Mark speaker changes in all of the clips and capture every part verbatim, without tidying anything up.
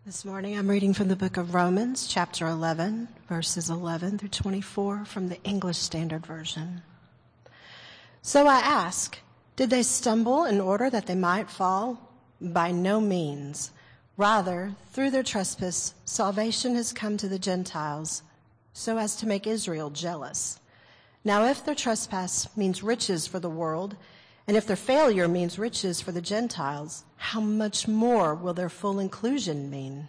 Speaker 1: This morning I'm reading from the book of Romans, chapter eleven, verses eleven through twenty-four from the English Standard Version. So I ask, did they stumble in order that they might fall? By no means. Rather, through their trespass, salvation has come to the Gentiles, so as to make Israel jealous. Now if their trespass means riches for the world, and if their failure means riches for the Gentiles, how much more will their full inclusion mean?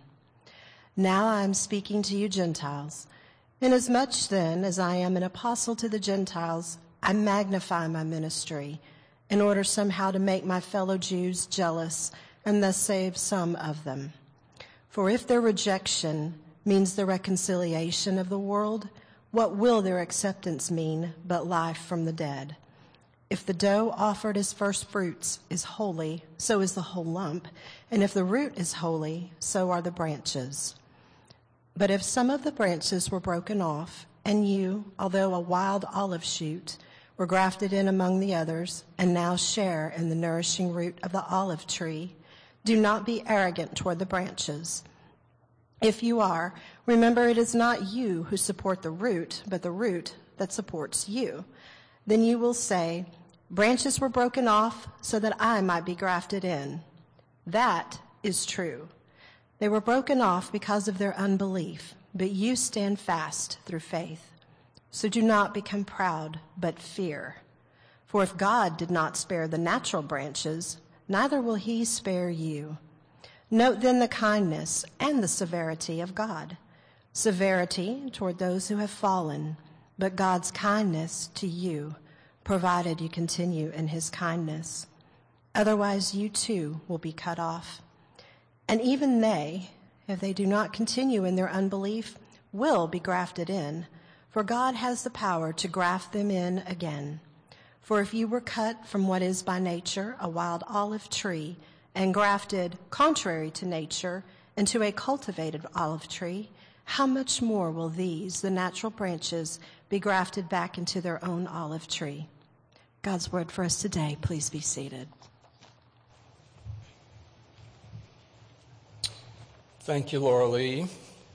Speaker 1: Now I am speaking to you Gentiles. Inasmuch then as I am an apostle to the Gentiles, I magnify my ministry in order somehow to make my fellow Jews jealous and thus save some of them. For if their rejection means the reconciliation of the world, what will their acceptance mean but life from the dead? If the dough offered as first fruits is holy, so is the whole lump. And if the root is holy, so are the branches. But if some of the branches were broken off, and you, although a wild olive shoot, were grafted in among the others, and now share in the nourishing root of the olive tree, do not be arrogant toward the branches. If you are, remember it is not you who support the root, but the root that supports you. Then you will say, branches were broken off so that I might be grafted in. That is true. They were broken off because of their unbelief, but you stand fast through faith. So do not become proud, but fear. For if God did not spare the natural branches, neither will he spare you. Note then the kindness and the severity of God. Severity toward those who have fallen, but God's kindness to you, provided you continue in his kindness. Otherwise you too will be cut off. And even they, if they do not continue in their unbelief, will be grafted in, for God has the power to graft them in again. For if you were cut from what is by nature a wild olive tree and grafted, contrary to nature, into a cultivated olive tree, how much more will these, the natural branches, be grafted back into their own olive tree? God's word for us today. Please be seated.
Speaker 2: Thank you, Laura Lee.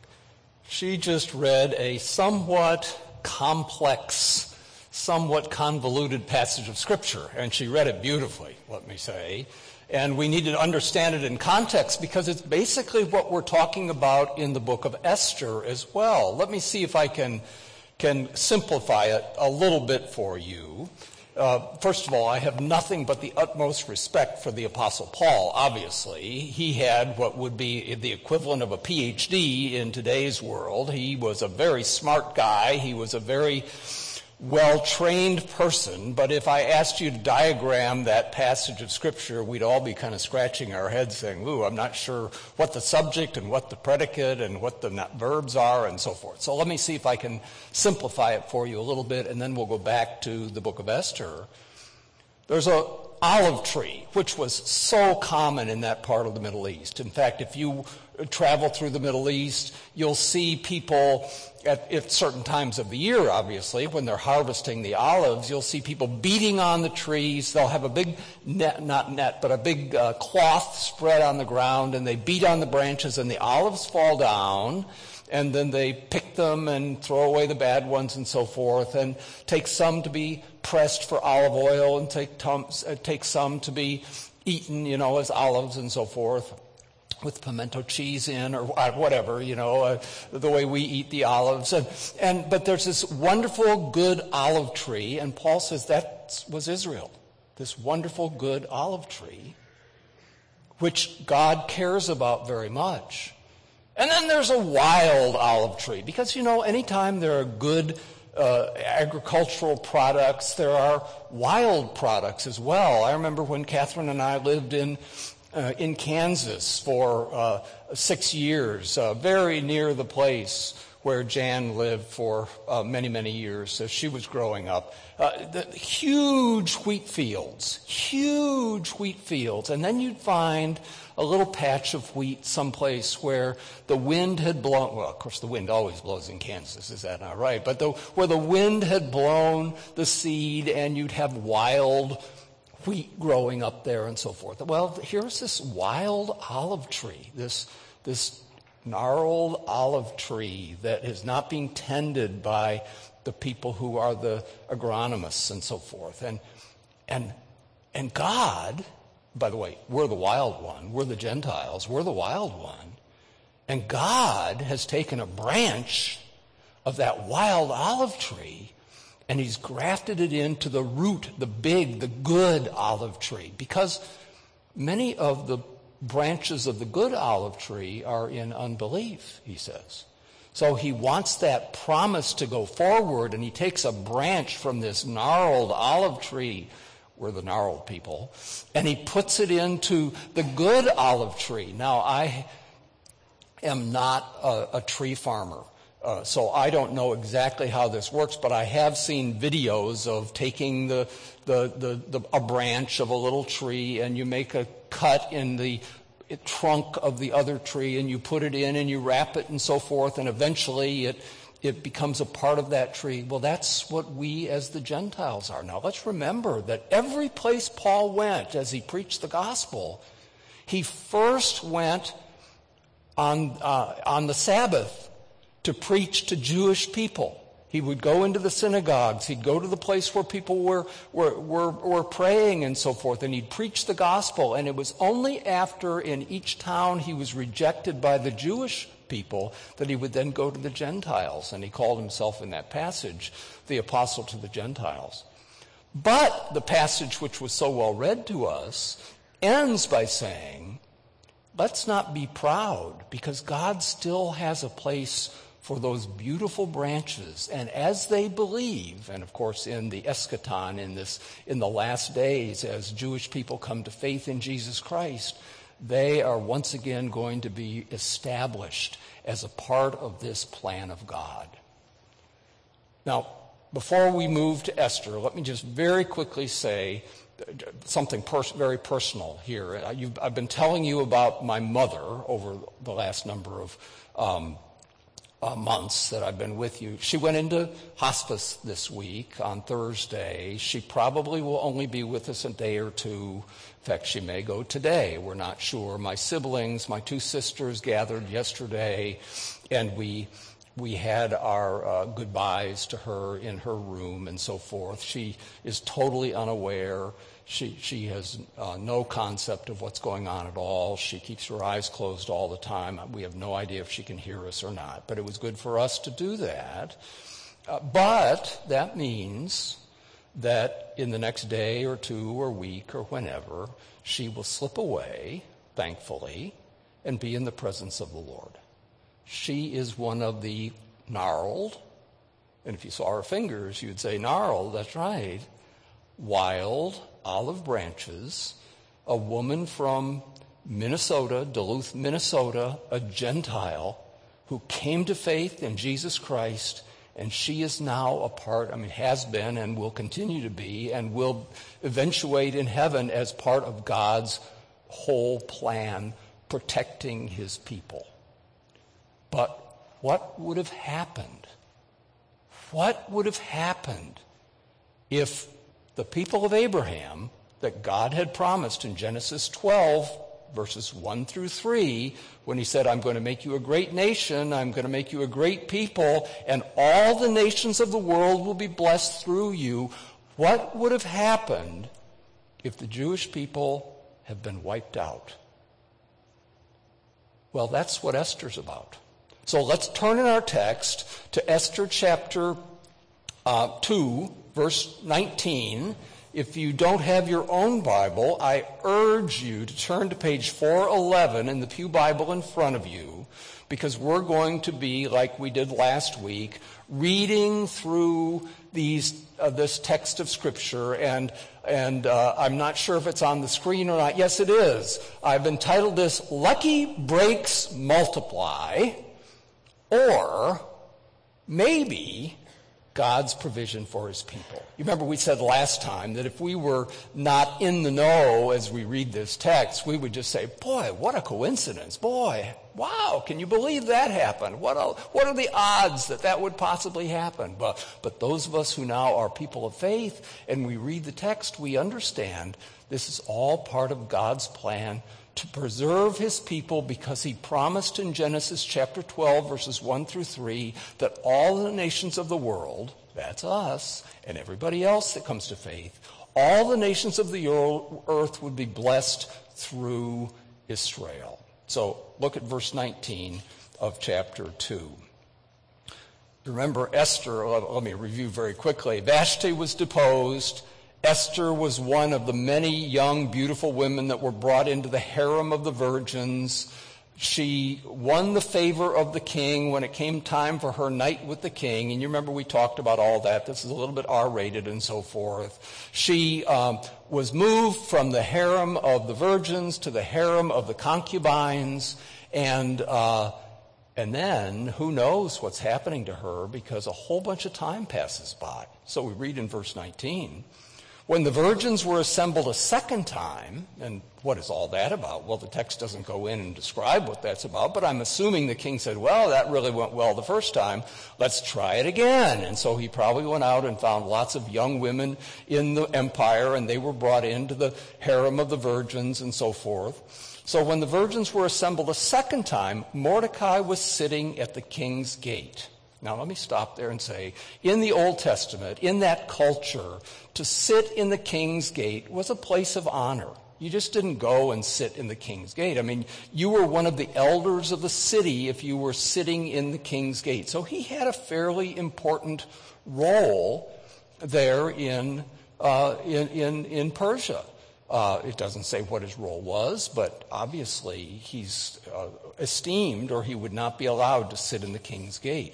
Speaker 2: She just read a somewhat complex, somewhat convoluted passage of Scripture, and she read it beautifully, let me say. And we need to understand it in context because it's basically what we're talking about in the book of Esther as well. Let me see if I can, can simplify it a little bit for you. Uh, first of all, I have nothing but the utmost respect for the Apostle Paul, obviously. He had what would be the equivalent of a P H D in today's world. He was a very smart guy. He was a very well-trained person, but if I asked you to diagram that passage of Scripture, we'd all be kind of scratching our heads saying, ooh, I'm not sure what the subject and what the predicate and what the verbs are and so forth. So let me see if I can simplify it for you a little bit, and then we'll go back to the book of Esther. There's a olive tree, which was so common in that part of the Middle East. In fact, if you travel through the Middle East, you'll see people at, at certain times of the year, obviously, when they're harvesting the olives, you'll see people beating on the trees. They'll have a big net, not net, but a big uh, cloth spread on the ground, and they beat on the branches, and the olives fall down, and then they pick them and throw away the bad ones and so forth, and take some to be pressed for olive oil, and take, tom- uh, take some to be eaten, you know, as olives and so forth, with pimento cheese in or whatever, you know, uh, the way we eat the olives. And, and but there's this wonderful, good olive tree, and Paul says that was Israel, this wonderful, good olive tree, which God cares about very much. And then there's a wild olive tree, because, you know, anytime there are good uh, agricultural products, there are wild products as well. I remember when Catherine and I lived in Uh, in Kansas for uh, six years, uh, very near the place where Jan lived for uh, many, many years as she was growing up. Uh, the huge wheat fields, huge wheat fields. And then you'd find a little patch of wheat someplace where the wind had blown, well, of course the wind always blows in Kansas, is that not right? But the, where the wind had blown the seed and you'd have wild wheat growing up there and so forth. Well, here's this wild olive tree, this this gnarled olive tree that is not being tended by the people who are the agronomists and so forth. And and and God, by the way, we're the wild one. We're the Gentiles. We're the wild one. And God has taken a branch of that wild olive tree and he's grafted it into the root, the big, the good olive tree. Because many of the branches of the good olive tree are in unbelief, he says. So he wants that promise to go forward, and he takes a branch from this gnarled olive tree, we're the gnarled people, and he puts it into the good olive tree. Now, I am not a, a tree farmer, uh, so I don't know exactly how this works, but I have seen videos of taking the, the, the, the a branch of a little tree, and you make a cut in the trunk of the other tree, and you put it in and you wrap it and so forth, and eventually it it becomes a part of that tree. Well, that's what we as the Gentiles are. Now, let's remember that every place Paul went as he preached the gospel, he first went on uh, on the Sabbath to preach to Jewish people. He would go into the synagogues. He'd go to the place where people were, were, were, were praying and so forth, and he'd preach the gospel. And it was only after in each town he was rejected by the Jewish people that he would then go to the Gentiles. And he called himself in that passage the apostle to the Gentiles. But the passage, which was so well read to us, ends by saying, let's not be proud, because God still has a place for those beautiful branches. And as they believe, and of course in the eschaton, in this, in the last days, as Jewish people come to faith in Jesus Christ, they are once again going to be established as a part of this plan of God. Now, before we move to Esther, let me just very quickly say something pers- very personal here. You've, I've been telling you about my mother over the last number of um, Uh, months that I've been with you. She went into hospice this week on Thursday. She probably will only be with us a day or two. In fact, she may go today. We're not sure. My siblings, my two sisters gathered yesterday, and we we had our uh, goodbyes to her in her room and so forth. She is totally unaware. She she has uh, no concept of what's going on at all. She keeps her eyes closed all the time. We have no idea if she can hear us or not. But it was good for us to do that. Uh, but that means that in the next day or two or week or whenever, she will slip away, thankfully, and be in the presence of the Lord. She is one of the gnarled, and if you saw her fingers, you'd say gnarled, that's right, wild olive branches, a woman from Minnesota, Duluth, Minnesota, a Gentile who came to faith in Jesus Christ, and she is now a part, I mean, has been and will continue to be and will eventuate in heaven as part of God's whole plan protecting his people. But what would have happened? What would have happened if the people of Abraham that God had promised in Genesis twelve, verses one through three, when he said, I'm going to make you a great nation, I'm going to make you a great people, and all the nations of the world will be blessed through you, what would have happened if the Jewish people have been wiped out? Well, that's what Esther's about. So let's turn in our text to Esther chapter uh, two, verse nineteen. If you don't have your own Bible, I urge you to turn to page four eleven in the Pew Bible in front of you, because we're going to be, like we did last week, reading through these uh, this text of Scripture, and and uh, I'm not sure if it's on the screen or not. Yes, it is. I've entitled this, Lucky Breaks Multiply, or maybe God's provision for his people. You remember we said last time that if we were not in the know as we read this text, we would just say, boy, what a coincidence. Boy, wow, can you believe that happened? What are, what are the odds that that would possibly happen? But, but those of us who now are people of faith and we read the text, we understand this is all part of God's plan to preserve his people, because he promised in Genesis chapter twelve, verses one through three, that all the nations of the world, that's us, and everybody else that comes to faith, all the nations of the earth would be blessed through Israel. So look at verse nineteen of chapter two. Remember Esther, let me review very quickly. Vashti was deposed. Esther was one of the many young, beautiful women that were brought into the harem of the virgins. She won the favor of the king when it came time for her night with the king. And you remember we talked about all that. This is a little bit R-rated and so forth. She um, was moved from the harem of the virgins to the harem of the concubines. And uh, and then who knows what's happening to her, because a whole bunch of time passes by. So we read in verse nineteen. When the virgins were assembled a second time, and what is all that about? Well, the text doesn't go in and describe what that's about, but I'm assuming the king said, well, that really went well the first time. Let's try it again. And so he probably went out and found lots of young women in the empire, and they were brought into the harem of the virgins and so forth. So when the virgins were assembled a second time, Mordecai was sitting at the king's gate. Now, let me stop there and say, in the Old Testament, in that culture, to sit in the king's gate was a place of honor. You just didn't go and sit in the king's gate. I mean, you were one of the elders of the city if you were sitting in the king's gate. So he had a fairly important role there in uh, in, in, in Persia. Uh, it doesn't say what his role was, but obviously he's uh, esteemed, or he would not be allowed to sit in the king's gate.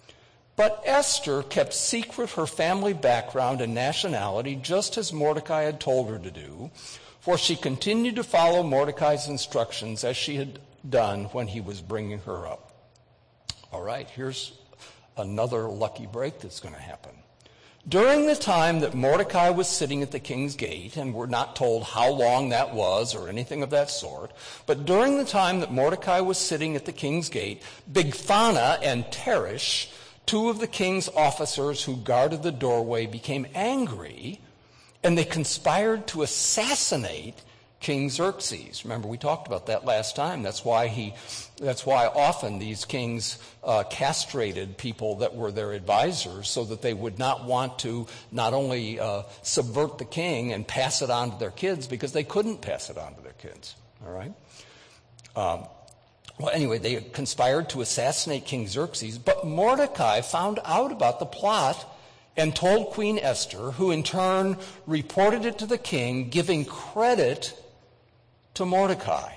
Speaker 2: But Esther kept secret her family background and nationality, just as Mordecai had told her to do, for she continued to follow Mordecai's instructions as she had done when he was bringing her up. All right, here's another lucky break that's going to happen. During the time that Mordecai was sitting at the king's gate, and we're not told how long that was or anything of that sort, but during the time that Mordecai was sitting at the king's gate, Bigthana and Teresh, two of the king's officers who guarded the doorway, became angry, and they conspired to assassinate King Xerxes. Remember, we talked about that last time. That's why he, that's why often these kings uh, castrated people that were their advisors, so that they would not want to not only uh, subvert the king and pass it on to their kids, because they couldn't pass it on to their kids. All right? Um, Well, anyway, they conspired to assassinate King Xerxes, but Mordecai found out about the plot and told Queen Esther, who in turn reported it to the king, giving credit to Mordecai.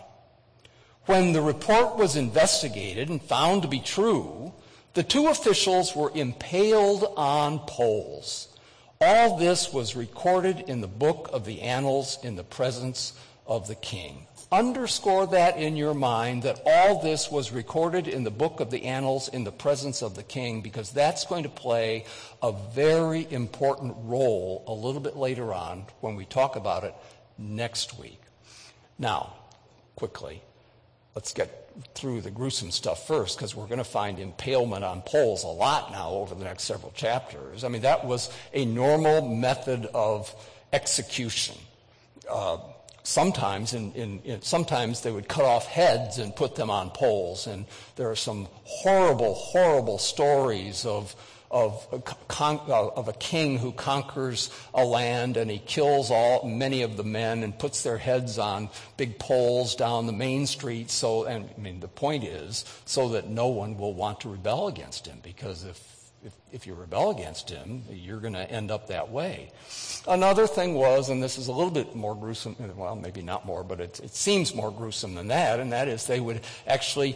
Speaker 2: When the report was investigated and found to be true, the two officials were impaled on poles. All this was recorded in the book of the annals in the presence of the king. Underscore that in your mind, that all this was recorded in the book of the annals in the presence of the king, because that's going to play a very important role a little bit later on when we talk about it next week. Now, quickly, let's get through the gruesome stuff first, because we're going to find impalement on poles a lot now over the next several chapters. I mean, that was a normal method of execution. Uh, Sometimes, in, in, in, sometimes they would cut off heads and put them on poles, and there are some horrible, horrible stories of of a, con, of a king who conquers a land, and he kills all many of the men and puts their heads on big poles down the main street. So, and I mean, the point is so that no one will want to rebel against him, because if If, if you rebel against him, you're going to end up that way. Another thing was, and this is a little bit more gruesome, well, maybe not more, but it, it seems more gruesome than that, and that is they would actually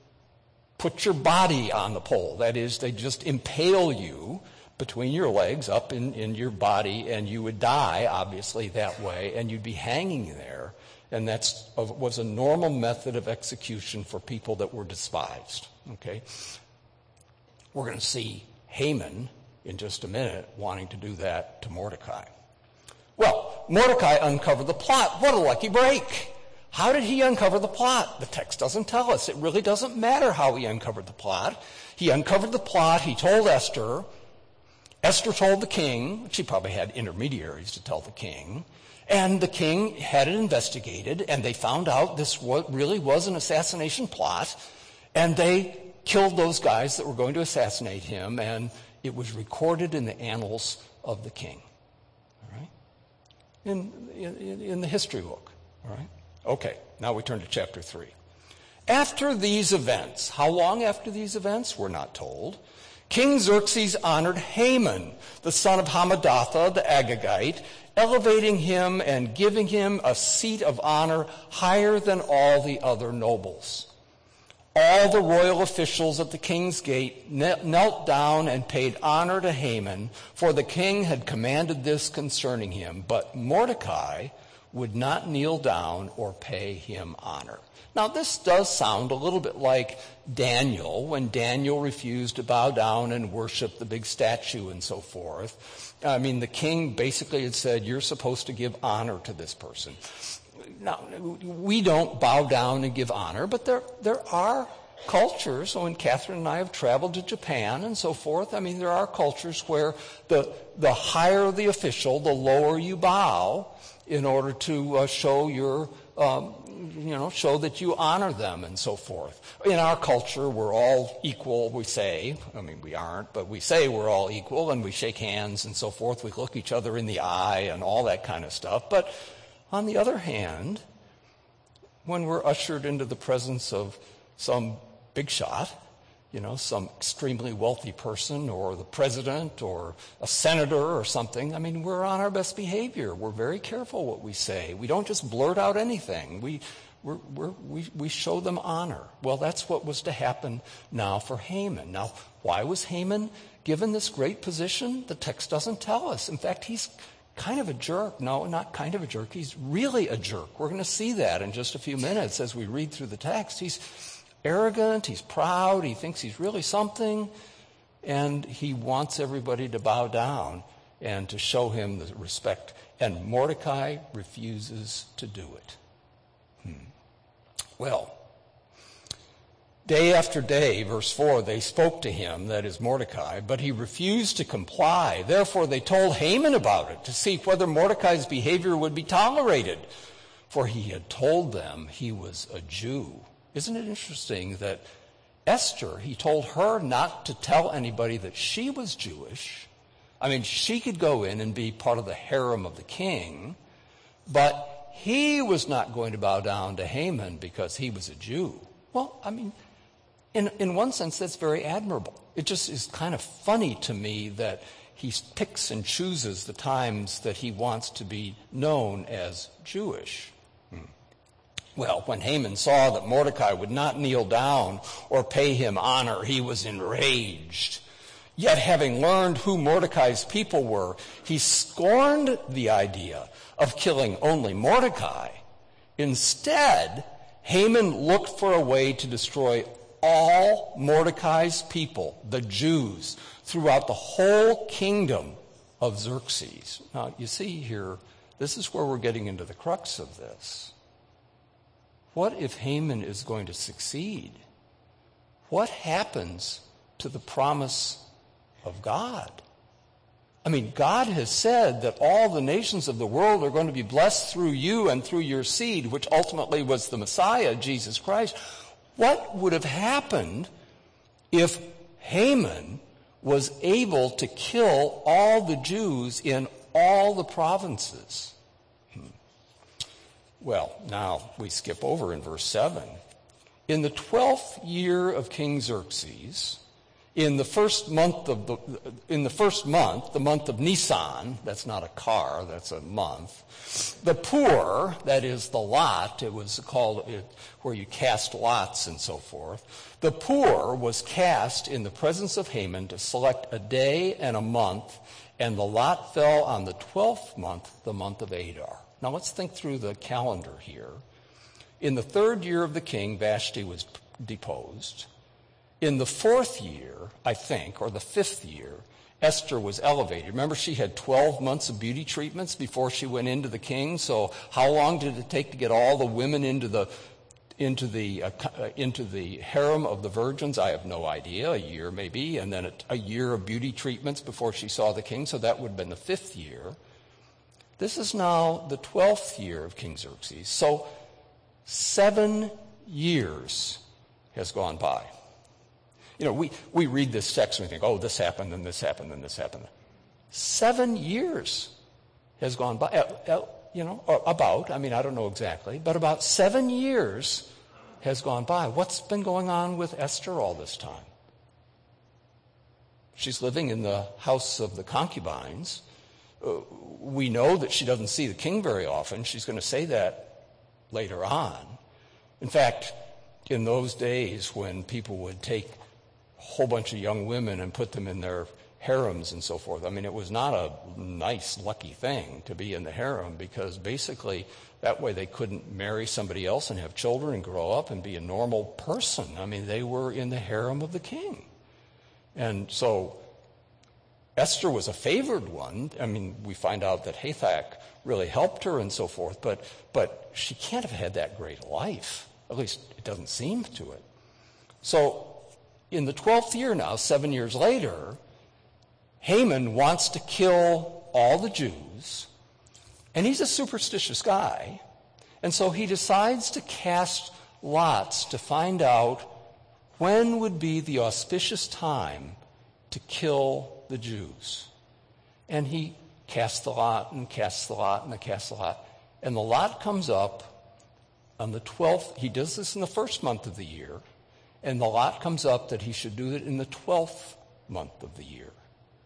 Speaker 2: put your body on the pole. That is, they just impale you between your legs up in, in your body, and you would die, obviously, that way, and you'd be hanging there. And that was a normal method of execution for people that were despised. Okay? We're going to see Haman in just a minute wanting to do that to Mordecai. Well, Mordecai uncovered the plot. What a lucky break. How did he uncover the plot? The text doesn't tell us. It really doesn't matter how he uncovered the plot. He uncovered the plot. He told Esther. Esther told the king. She probably had intermediaries to tell the king. And the king had it investigated, and they found out this really was an assassination plot, and they killed those guys that were going to assassinate him, and it was recorded in the annals of the king, all right? In, in, in the history book, all right? Okay, now we turn to chapter three. After these events, how long after these events? We're not told. King Xerxes honored Haman, the son of Hammedatha, the Agagite, elevating him and giving him a seat of honor higher than all the other nobles. All the royal officials at the king's gate knelt down and paid honor to Haman, for the king had commanded this concerning him. But Mordecai would not kneel down or pay him honor. Now, this does sound a little bit like Daniel, when Daniel refused to bow down and worship the big statue and so forth. I mean, the king basically had said, you're supposed to give honor to this person. Now, we don't bow down and give honor, but there there are cultures. So when Catherine and I have traveled to Japan and so forth, I mean, there are cultures where the the higher the official, the lower you bow in order to uh, show your, um, you know, show that you honor them and so forth. In our culture, we're all equal, we say. I mean, we aren't, but we say we're all equal, and we shake hands and so forth. We look each other in the eye and all that kind of stuff. But on the other hand, when we're ushered into the presence of some big shot, you know, some extremely wealthy person or the president or a senator or something, I mean, we're on our best behavior. We're very careful what we say. We don't just blurt out anything. We we're, we're, we we show them honor. Well, that's what was to happen now for Haman. Now, why was Haman given this great position? The text doesn't tell us. In fact, he's kind of a jerk. No, not kind of a jerk. He's really a jerk. We're going to see that in just a few minutes as we read through the text. He's arrogant, he's proud, he thinks he's really something, and he wants everybody to bow down and to show him the respect. And Mordecai refuses to do it. Hmm. Well, day after day, verse four, they spoke to him, that is Mordecai, but he refused to comply. Therefore they told Haman about it to see whether Mordecai's behavior would be tolerated, for he had told them he was a Jew. Isn't it interesting that Esther, he told her not to tell anybody that she was Jewish. I mean, she could go in and be part of the harem of the king, but he was not going to bow down to Haman because he was a Jew. Well, I mean, in, in one sense, that's very admirable. It just is kind of funny to me that he picks and chooses the times that he wants to be known as Jewish. Well, when Haman saw that Mordecai would not kneel down or pay him honor, he was enraged. Yet having learned who Mordecai's people were, he scorned the idea of killing only Mordecai. Instead, Haman looked for a way to destroy all Mordecai's people, the Jews, throughout the whole kingdom of Xerxes. Now, you see here, this is where we're getting into the crux of this. What if Haman is going to succeed? What happens to the promise of God? I mean, God has said that all the nations of the world are going to be blessed through you and through your seed, which ultimately was the Messiah, Jesus Christ. What would have happened if Haman was able to kill all the Jews in all the provinces? Well, now we skip over in verse seven. In the twelfth year of King Xerxes, in the first month of the in the first month, the month of Nisan, that's not a car, that's a month, the poor, that is the lot, it was called it, where you cast lots and so forth, the poor was cast in the presence of Haman to select a day and a month, and the lot fell on the twelfth month, the month of Adar. Now let's think through the calendar here. In the third year of the king, Vashti was deposed. In the fourth year, I think, or the fifth year, Esther was elevated. Remember, she had twelve months of beauty treatments before she went into the king. So how long did it take to get all the women into the into the uh, into the harem of the virgins? I have no idea. A year maybe, and then a, a year of beauty treatments before she saw the king. So that would have been the fifth year. This is now the twelfth year of King Xerxes. So seven years has gone by. You know, we, we read this text and we think, oh, this happened and this happened and this happened. Seven years has gone by. Uh, uh, you know, about, I mean, I don't know exactly, but about seven years has gone by. What's been going on with Esther all this time? She's living in the house of the concubines. Uh, we know that she doesn't see the king very often. She's going to say that later on. In fact, in those days when people would take a whole bunch of young women and put them in their harems and so forth, I mean, it was not a nice, lucky thing to be in the harem, because basically that way they couldn't marry somebody else and have children and grow up and be a normal person. I mean, they were in the harem of the king. And so Esther was a favored one. I mean, we find out that Hathach really helped her and so forth, but but she can't have had that great a life. At least it doesn't seem to it. So in the twelfth year now, seven years later, Haman wants to kill all the Jews, and he's a superstitious guy, and so he decides to cast lots to find out when would be the auspicious time to kill the Jews. And he casts the lot and casts the lot and he casts the lot. And the lot comes up on the twelfth. He does this in the first month of the year. And the lot comes up that he should do it in the twelfth month of the year.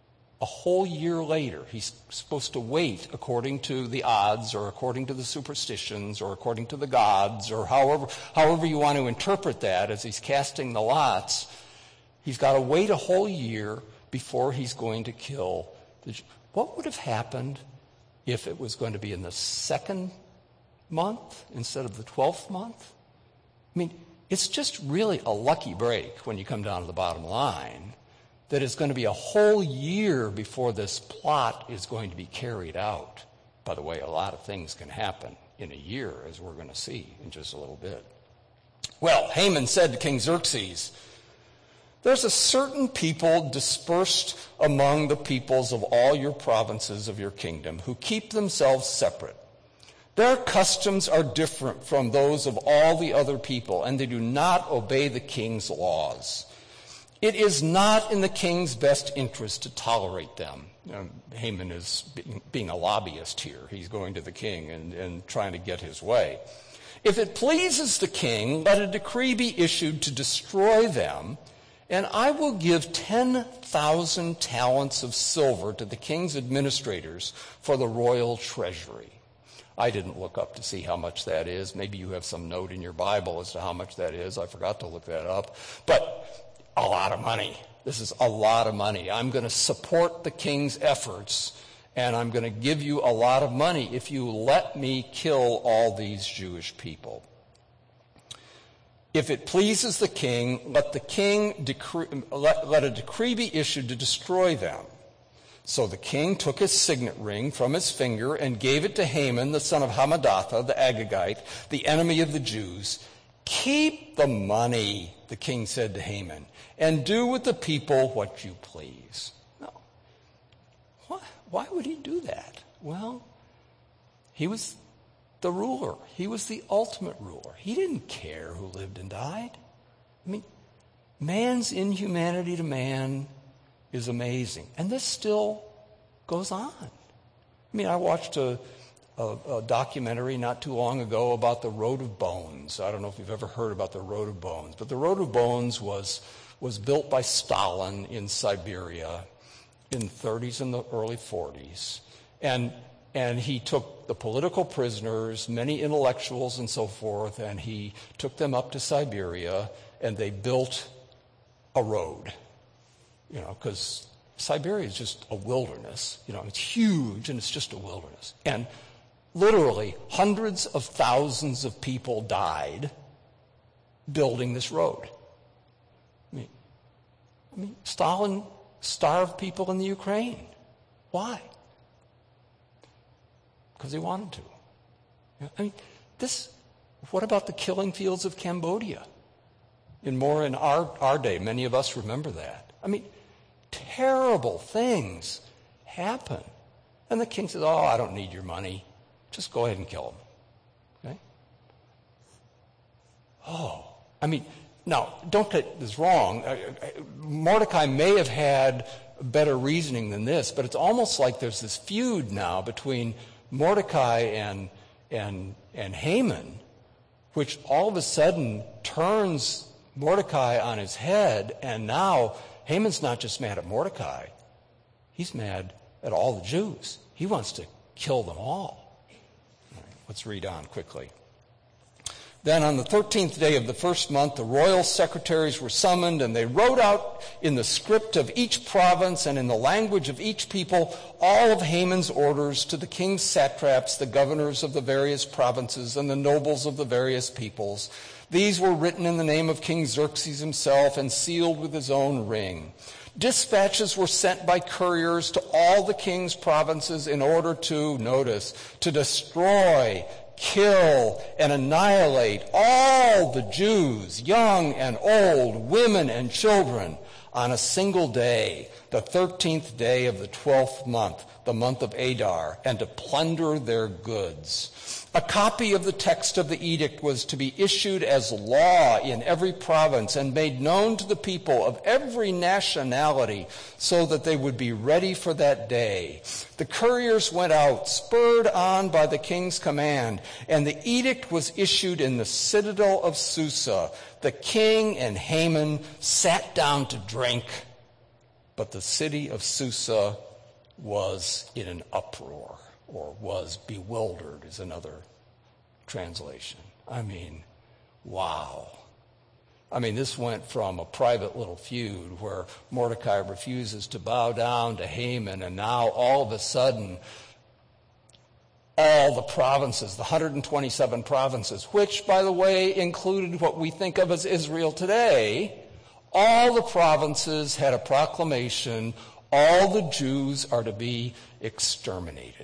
Speaker 2: A whole year later, he's supposed to wait according to the odds or according to the superstitions or according to the gods or however, however you want to interpret that as he's casting the lots. He's got to wait a whole year before he's going to kill the Jews. What would have happened if it was going to be in the second month instead of the twelfth month? I mean, it's just really a lucky break when you come down to the bottom line that it's going to be a whole year before this plot is going to be carried out. By the way, a lot of things can happen in a year, as we're going to see in just a little bit. Well, Haman said to King Xerxes, "There's a certain people dispersed among the peoples of all your provinces of your kingdom who keep themselves separate. Their customs are different from those of all the other people, and they do not obey the king's laws. It is not in the king's best interest to tolerate them." Um, Haman is being, being a lobbyist here. He's going to the king and, and trying to get his way. "If it pleases the king, let a decree be issued to destroy them, and I will give ten thousand talents of silver to the king's administrators for the royal treasury." I didn't look up to see how much that is. Maybe you have some note in your Bible as to how much that is. I forgot to look that up. But a lot of money. This is a lot of money. I'm going to support the king's efforts, and I'm going to give you a lot of money if you let me kill all these Jewish people. "If it pleases the king, let the king decree, let, let a decree be issued to destroy them." So the king took his signet ring from his finger and gave it to Haman, the son of Hammedatha, the Agagite, the enemy of the Jews. "Keep the money," the king said to Haman, "and do with the people what you please." No. Why, why would he do that? Well, he was the ruler. He was the ultimate ruler. He didn't care who lived and died. I mean, man's inhumanity to man is amazing. And this still goes on. I mean, I watched a, a, a documentary not too long ago about the Road of Bones. I don't know if you've ever heard about the Road of Bones, but the Road of Bones was, was built by Stalin in Siberia in the thirties and the early forties. And And he took the political prisoners, many intellectuals and so forth, and he took them up to Siberia, and they built a road. You know, because Siberia is just a wilderness. You know, it's huge, and it's just a wilderness. And literally hundreds of thousands of people died building this road. I mean, I mean Stalin starved people in the Ukraine. Why? Because he wanted to. I mean, this, what about the killing fields of Cambodia? In more in our, our day, many of us remember that. I mean, terrible things happen. And the king says, oh, I don't need your money. Just go ahead and kill him. Okay? Oh, I mean, now, don't get this wrong. Mordecai may have had better reasoning than this, but it's almost like there's this feud now between Mordecai and, and, and Haman, which all of a sudden turns Mordecai on his head, and now Haman's not just mad at Mordecai, he's mad at all the Jews. He wants to kill them all. All right, let's read on quickly. Then on the thirteenth day of the first month, the royal secretaries were summoned, and they wrote out in the script of each province and in the language of each people all of Haman's orders to the king's satraps, the governors of the various provinces, and the nobles of the various peoples. These were written in the name of King Xerxes himself and sealed with his own ring. Dispatches were sent by couriers to all the king's provinces in order to, notice, to destroy, kill, and annihilate all the Jews, young and old, women and children, on a single day, the thirteenth day of the twelfth month, the month of Adar, and to plunder their goods. A copy of the text of the edict was to be issued as law in every province and made known to the people of every nationality so that they would be ready for that day. The couriers went out, spurred on by the king's command, and the edict was issued in the citadel of Susa. The king and Haman sat down to drink, but the city of Susa was in an uproar, or was bewildered is another translation. I mean, wow. I mean, this went from a private little feud where Mordecai refuses to bow down to Haman, and now all of a sudden, all the provinces, the one hundred twenty-seven provinces, which, by the way, included what we think of as Israel today, all the provinces had a proclamation, all the Jews are to be exterminated.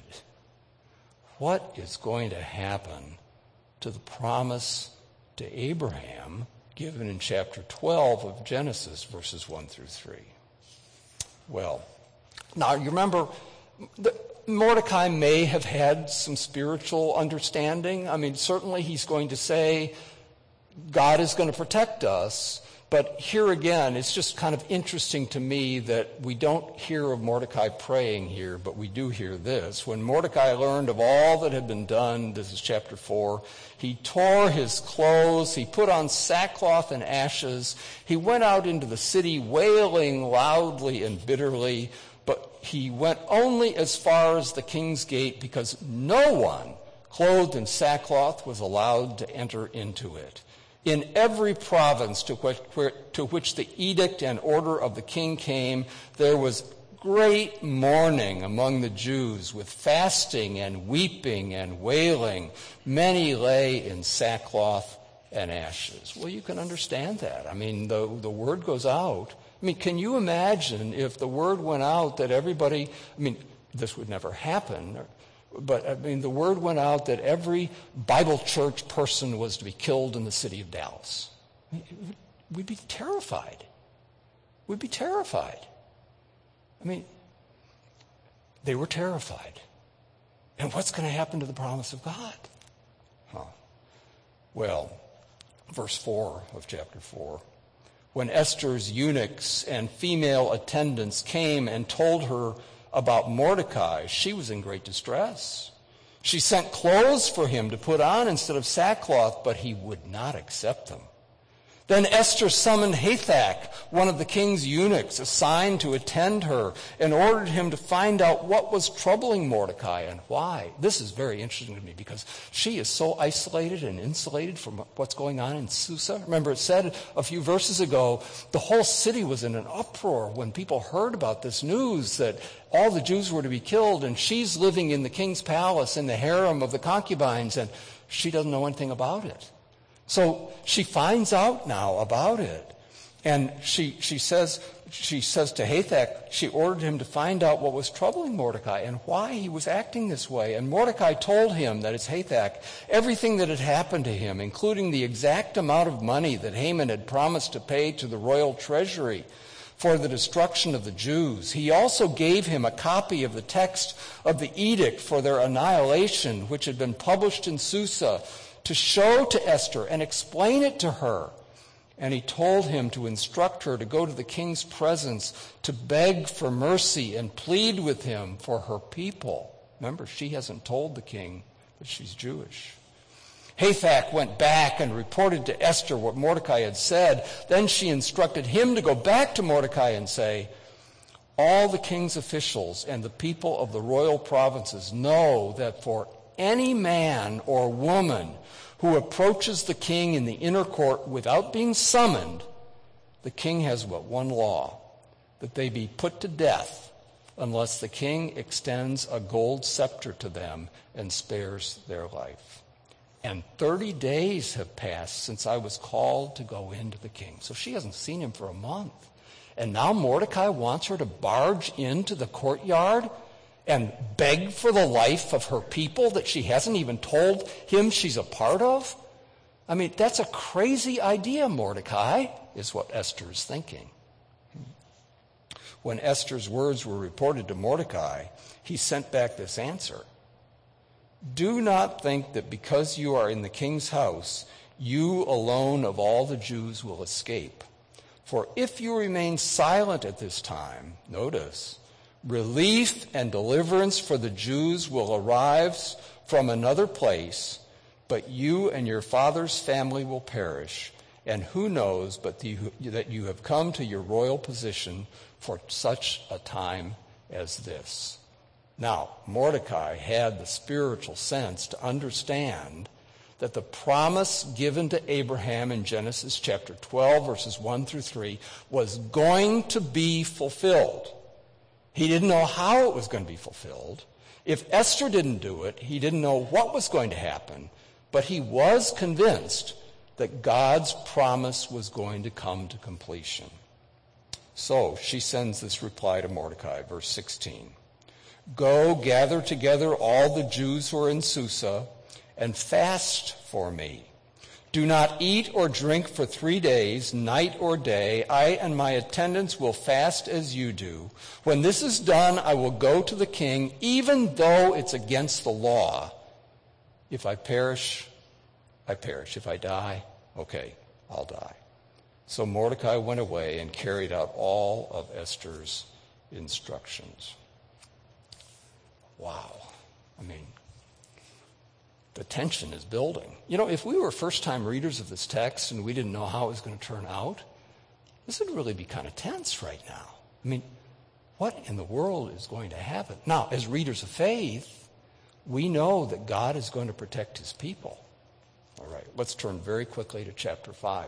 Speaker 2: What is going to happen to the promise to Abraham given in chapter twelve of Genesis, verses one through three? Well, now you remember, the, Mordecai may have had some spiritual understanding. I mean, certainly he's going to say, God is going to protect us. But here again, it's just kind of interesting to me that we don't hear of Mordecai praying here, but we do hear this. When Mordecai learned of all that had been done, this is chapter four, he tore his clothes, he put on sackcloth and ashes, he went out into the city wailing loudly and bitterly, but he went only as far as the king's gate because no one clothed in sackcloth was allowed to enter into it. In every province to which, to which the edict and order of the king came, there was great mourning among the Jews with fasting and weeping and wailing. Many lay in sackcloth and ashes. Well, you can understand that. I mean, the, the word goes out. I mean, can you imagine if the word went out that everybody, I mean, this would never happen, but, I mean, the word went out that every Bible church person was to be killed in the city of Dallas. We'd be terrified. We'd be terrified. I mean, they were terrified. And what's going to happen to the promise of God? Huh. Well, verse four of chapter four. When Esther's eunuchs and female attendants came and told her about Mordecai, she was in great distress. She sent clothes for him to put on instead of sackcloth, but he would not accept them. Then Esther summoned Hathach, one of the king's eunuchs, assigned to attend her, and ordered him to find out what was troubling Mordecai and why. This is very interesting to me because she is so isolated and insulated from what's going on in Susa. Remember, it said a few verses ago, the whole city was in an uproar when people heard about this news that all the Jews were to be killed, and she's living in the king's palace in the harem of the concubines, and she doesn't know anything about it. So she finds out now about it, and she she says she says to Hathach, she ordered him to find out what was troubling Mordecai and why he was acting this way. And Mordecai told him, that is Hathach, everything that had happened to him, including the exact amount of money that Haman had promised to pay to the royal treasury. for the destruction of the Jews. He also gave him a copy of the text of the edict for their annihilation, which had been published in Susa, to show to Esther and explain it to her. And he told him to instruct her to go to the king's presence, to beg for mercy and plead with him for her people. Remember, she hasn't told the king that she's Jewish. Hathach went back and reported to Esther what Mordecai had said. Then she instructed him to go back to Mordecai and say, all the king's officials and the people of the royal provinces know that for any man or woman who approaches the king in the inner court without being summoned, the king has but one law, that they be put to death unless the king extends a gold scepter to them and spares their life. And thirty days have passed since I was called to go into the king. So she hasn't seen him for a month. And now Mordecai wants her to barge into the courtyard and beg for the life of her people that she hasn't even told him she's a part of? I mean, that's a crazy idea, Mordecai, is what Esther is thinking. When Esther's words were reported to Mordecai, he sent back this answer. Do not think that because you are in the king's house, you alone of all the Jews will escape. For if you remain silent at this time, notice, relief and deliverance for the Jews will arrive from another place, but you and your father's family will perish. And who knows but the, that you have come to your royal position for such a time as this. Now, Mordecai had the spiritual sense to understand that the promise given to Abraham in Genesis chapter twelve, verses one through three, was going to be fulfilled. He didn't know how it was going to be fulfilled. If Esther didn't do it, he didn't know what was going to happen, but he was convinced that God's promise was going to come to completion. So she sends this reply to Mordecai, verse sixteen. Go, gather together all the Jews who are in Susa, and fast for me. Do not eat or drink for three days, night or day. I and my attendants will fast as you do. When this is done, I will go to the king, even though it's against the law. If I perish, I perish. If I die, okay, I'll die. So Mordecai went away and carried out all of Esther's instructions. Wow. I mean, the tension is building. You know, if we were first-time readers of this text and we didn't know how it was going to turn out, this would really be kind of tense right now. I mean, what in the world is going to happen? Now, as readers of faith, we know that God is going to protect his people. All right, let's turn very quickly to chapter five.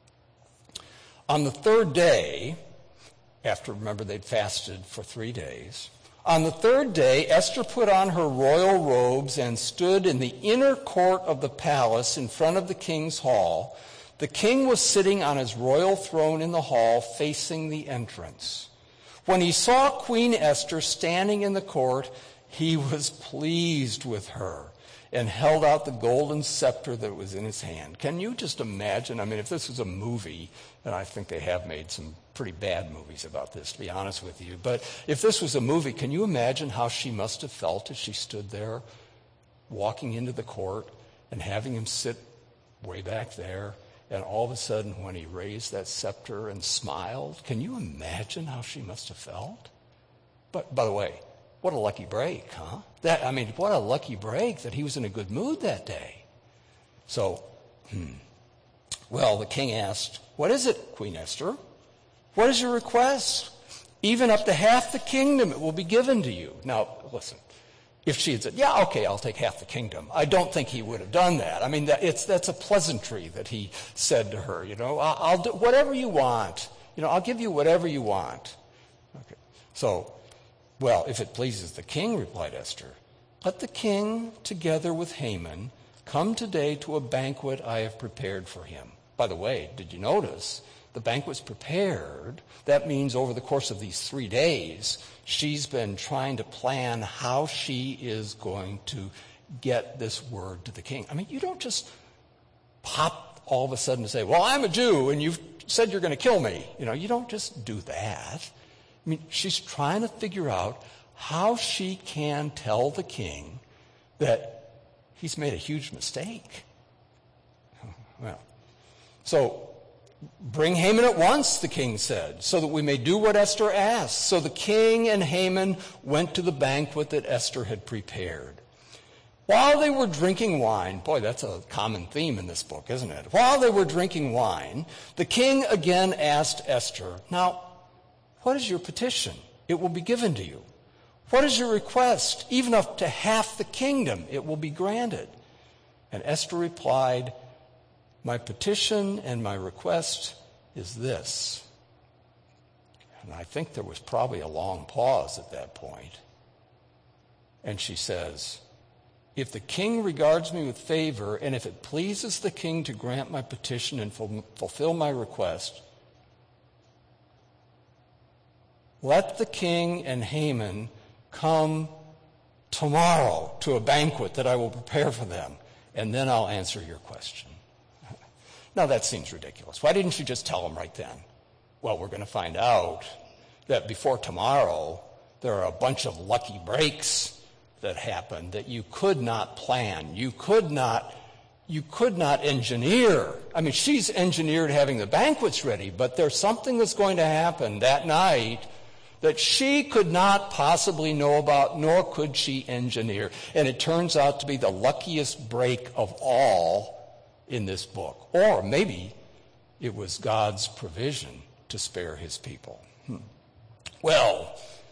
Speaker 2: On the third day, after, remember, they'd fasted for three days, on the third day, Esther put on her royal robes and stood in the inner court of the palace in front of the king's hall. The king was sitting on his royal throne in the hall facing the entrance. When he saw Queen Esther standing in the court, he was pleased with her and held out the golden scepter that was in his hand. Can you just imagine? I mean, if this was a movie, and I think they have made some pretty bad movies about this, to be honest with you, but if this was a movie, can you imagine how she must have felt as she stood there walking into the court and having him sit way back there, and all of a sudden when he raised that scepter and smiled? Can you imagine how she must have felt? But by the way, what a lucky break, huh? That, I mean, what a lucky break that he was in a good mood that day. So, hmm. Well, the king asked, what is it, Queen Esther? What is your request? Even up to half the kingdom, it will be given to you. Now, listen, if she had said, yeah, okay, I'll take half the kingdom, I don't think he would have done that. I mean, that, it's, that's a pleasantry that he said to her, you know, I'll, I'll do whatever you want. You know, I'll give you whatever you want. Okay. So, well, if it pleases the king, replied Esther, let the king, together with Haman, come today to a banquet I have prepared for him. By the way, did you notice the banquet's prepared? That means over the course of these three days, she's been trying to plan how she is going to get this word to the king. I mean, you don't just pop all of a sudden and say, well, I'm a Jew, and you've said you're going to kill me. You know, you don't just do that. I mean, she's trying to figure out how she can tell the king that he's made a huge mistake. Well, so bring Haman at once, the king said, so that we may do what Esther asked. So the king and Haman went to the banquet that Esther had prepared. While they were drinking wine, boy, that's a common theme in this book, isn't it? While they were drinking wine, the king again asked Esther, now, what is your petition? It will be given to you. What is your request? Even up to half the kingdom, it will be granted. And Esther replied, my petition and my request is this. And I think there was probably a long pause at that point. And she says, if the king regards me with favor, and if it pleases the king to grant my petition and fulfill my request, let the king and Haman come tomorrow to a banquet that I will prepare for them, and then I'll answer your question. Now that seems ridiculous. Why didn't you just tell them right then? Well, we're going to find out that before tomorrow, there are a bunch of lucky breaks that happen that you could not plan. You could not, you could not engineer. I mean, she's engineered having the banquets ready, but there's something that's going to happen that night that she could not possibly know about, nor could she engineer. And it turns out to be the luckiest break of all in this book. Or maybe it was God's provision to spare his people. Hmm. Well,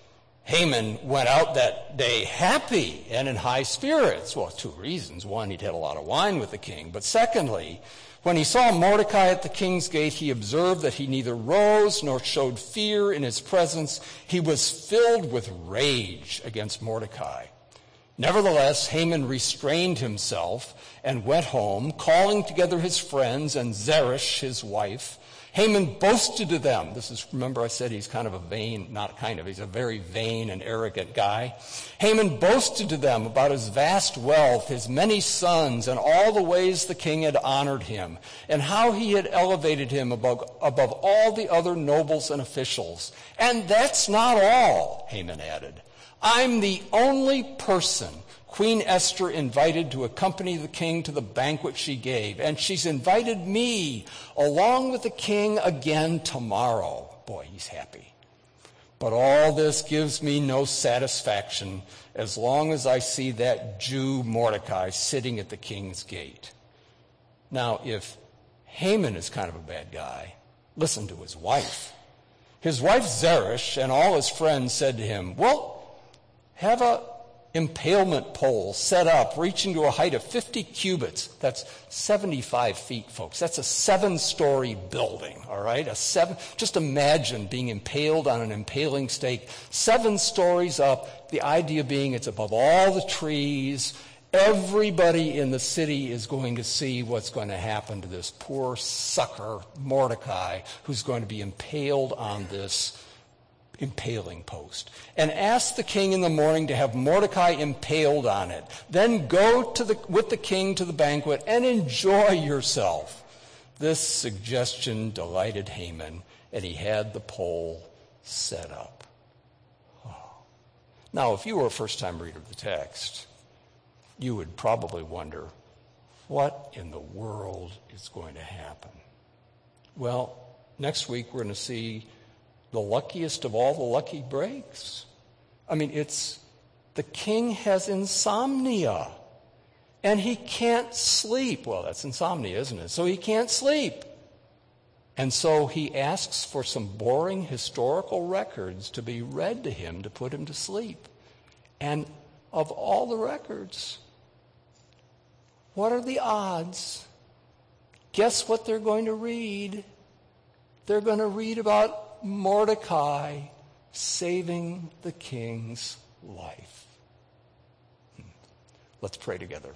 Speaker 2: Haman went out that day happy and in high spirits. Well, two reasons. One, he'd had a lot of wine with the king. But secondly, when he saw Mordecai at the king's gate, he observed that he neither rose nor showed fear in his presence. He was filled with rage against Mordecai. Nevertheless, Haman restrained himself and went home, calling together his friends and Zeresh, his wife. Haman boasted to them. This is, remember I said he's kind of a vain, not kind of, he's a very vain and arrogant guy. Haman boasted to them about his vast wealth, his many sons, and all the ways the king had honored him, and how he had elevated him above, above all the other nobles and officials. And that's not all, Haman added. I'm the only person Queen Esther invited to accompany the king to the banquet she gave, and she's invited me along with the king again tomorrow. Boy, he's happy. But all this gives me no satisfaction as long as I see that Jew Mordecai sitting at the king's gate. Now, if Haman is kind of a bad guy, listen to his wife. His wife Zeresh and all his friends said to him, well, have a impalement pole set up reaching to a height of fifty cubits. That's seventy-five feet, folks. That's a seven-story building, all right? A seven. Just imagine being impaled on an impaling stake, seven stories up, the idea being it's above all the trees. Everybody in the city is going to see what's going to happen to this poor sucker, Mordecai, who's going to be impaled on this impaling post. And ask the king in the morning to have Mordecai impaled on it. Then go to the, with the king to the banquet and enjoy yourself. This suggestion delighted Haman, and he had the pole set up. Oh. Now, if you were a first-time reader of the text, you would probably wonder, what in the world is going to happen? Well, next week we're going to see the luckiest of all the lucky breaks. I mean, it's the king has insomnia and he can't sleep. Well, that's insomnia, isn't it? So he can't sleep. And so he asks for some boring historical records to be read to him to put him to sleep. And of all the records, what are the odds? Guess what they're going to read? They're going to read about Mordecai saving the king's life. Let's pray together.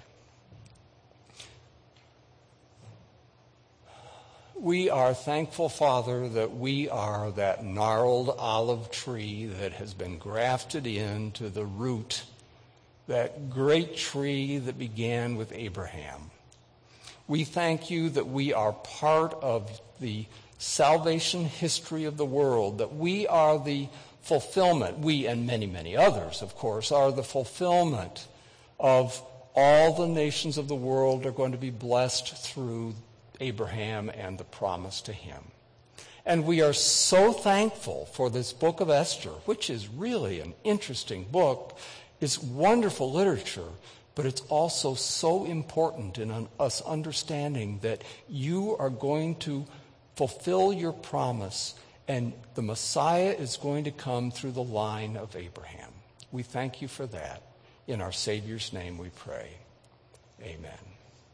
Speaker 2: We are thankful, Father, that we are that gnarled olive tree that has been grafted into the root, that great tree that began with Abraham. We thank you that we are part of the salvation history of the world, that we are the fulfillment, we and many, many others, of course, are the fulfillment of all the nations of the world are going to be blessed through Abraham and the promise to him. And we are so thankful for this book of Esther, which is really an interesting book. It's wonderful literature, but it's also so important in us understanding that you are going to fulfill your promise, and the Messiah is going to come through the line of Abraham. We thank you for that. In our Savior's name we pray. Amen.